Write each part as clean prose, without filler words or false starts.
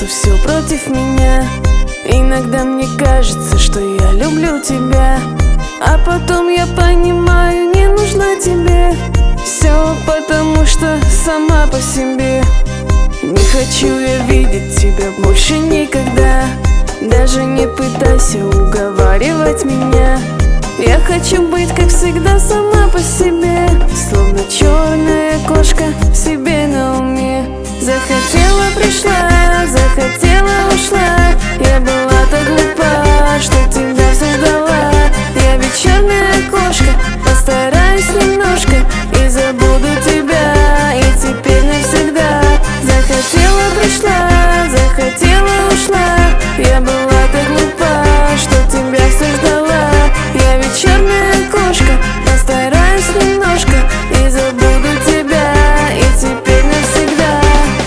что все против меня. Иногда мне кажется, что я люблю тебя, а потом я понимаю, не нужна тебе. Все потому, что сама по себе. Не хочу я видеть тебя больше никогда. Даже не пытайся уговаривать меня. Я хочу быть, как всегда, сама по себе, словно черная кошка себе на уме. Захотела — пришла, захотела — ушла. Я была так глупа, что тебя все ждала. Я ведь черная кошка, постараюсь немножко и забуду тебя, и теперь навсегда. Захотела — пришла, захотела — ушла. Я была так глупа, что тебя все ждала. Я ведь черная кошка, постараюсь немножко и забуду тебя, и теперь навсегда.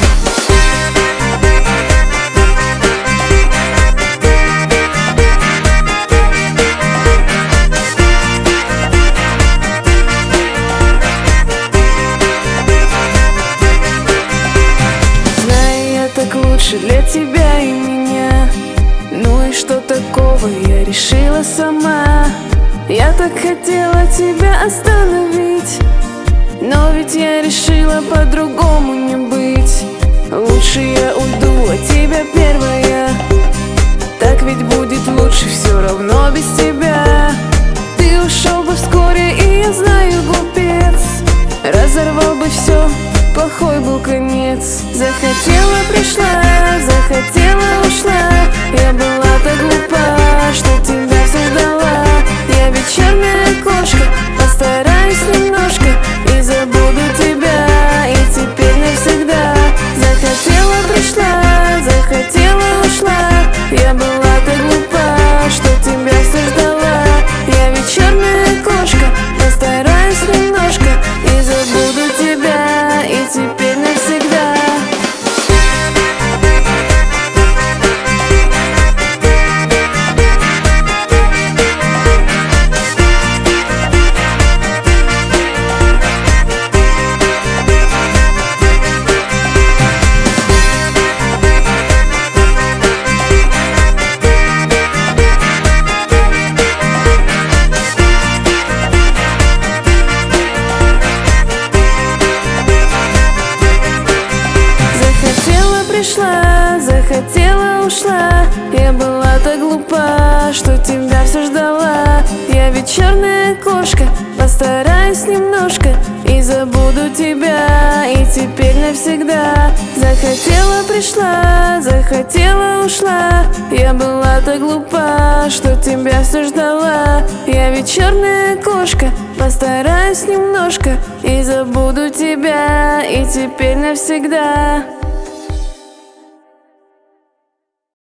Знаю, я так лучше для тебя и меня. Ну и что такого, я решила сама. Я так хотела тебя остановить, но ведь я решила по-другому не быть. Лучше я уйду от тебя первая, так ведь будет лучше все равно без тебя. Ты ушел бы вскоре, и я знаю, глупец, разорвал бы все, плохой был конец. Захотела — пришла, захотела — ушла. Я была так глупа, что тебя все ждала. Я ведь черная кошка, постараюсь немножко и забуду тебя, и теперь навсегда. Захотела — пришла, захотела — ушла. Я была так глупа, что тебя все ждала. Я ведь черная кошка, постараюсь немножко и забуду тебя, и теперь навсегда. Пришла, захотела — ушла. Я была так глупа, что тебя все ждала. Я ведь черная кошка, постараюсь немножко и забуду тебя, и теперь навсегда. Захотела — пришла, захотела — ушла. Я была так глупа, что тебя все ждала. Я ведь черная кошка, постараюсь немножко и забуду тебя, и теперь навсегда.